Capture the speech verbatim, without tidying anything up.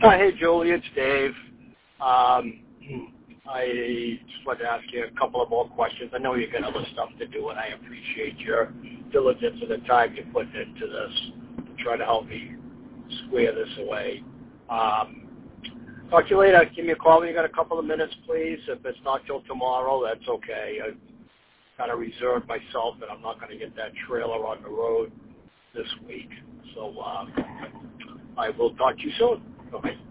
Uh, hey, Julie, it's Dave. Um, I just wanted to ask you a couple of more questions. I know you got other stuff to do, and I appreciate your diligence and the time you put into this to try to help me square this away. Um, talk to you later. Give me a call when you got a couple of minutes, please. If it's not till tomorrow, that's okay. I kind of reserved myself that I'm not going to get that trailer on the road this week. So um, I will talk to you soon. Bye.